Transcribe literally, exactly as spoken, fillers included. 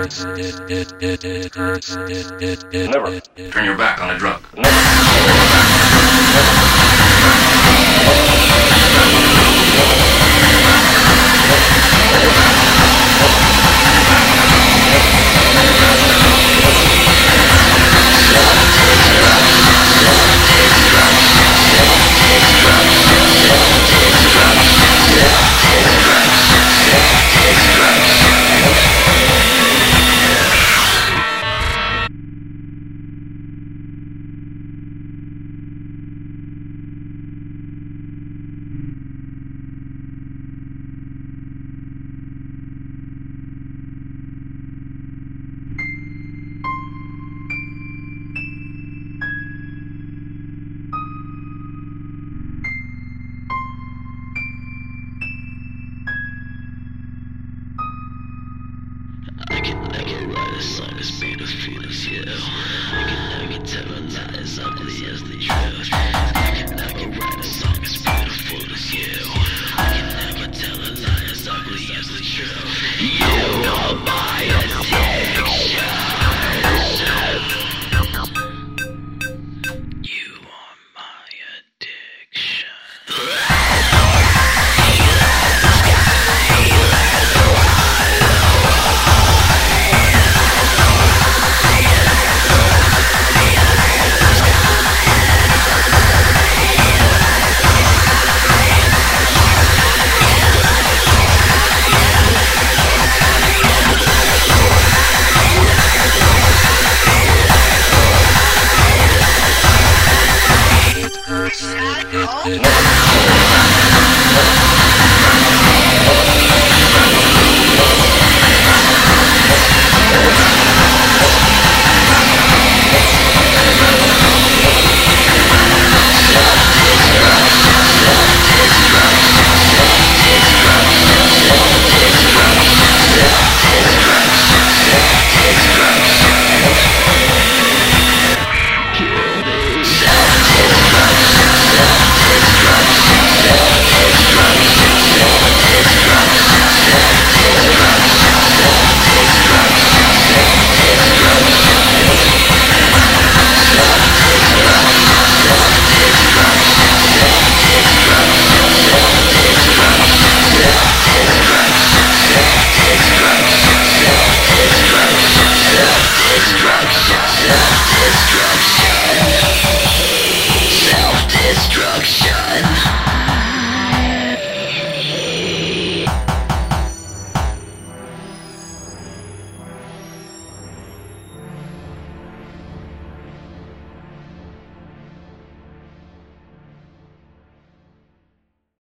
hurts, it, it, it, it hurts, it, it, it. Never. Turn your back on a drunk. Never. I can never write a song as beautiful as you. I can never tell a lie as ugly as the truth. I can never write a song as beautiful as you. I can never tell a lie as ugly as the truth. You are my addiction. You are my addiction. Self-destruction.